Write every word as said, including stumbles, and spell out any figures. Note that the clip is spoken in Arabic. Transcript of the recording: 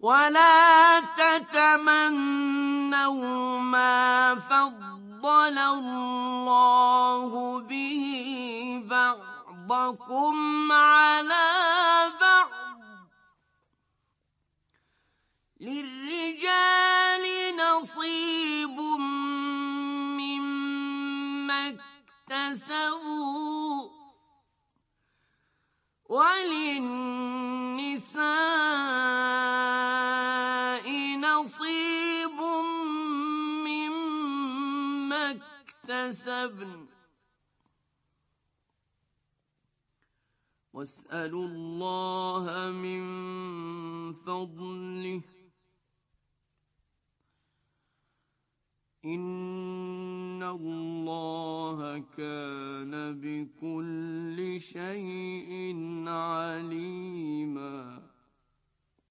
ولا تتمنوا ما فضل الله به بعضكم على بعض للرجال نصيب مما اكتسبوا وللنساء نصيب مما اكتسبن واسألوا الله من فضله إن الله كان بكل شيء عليما.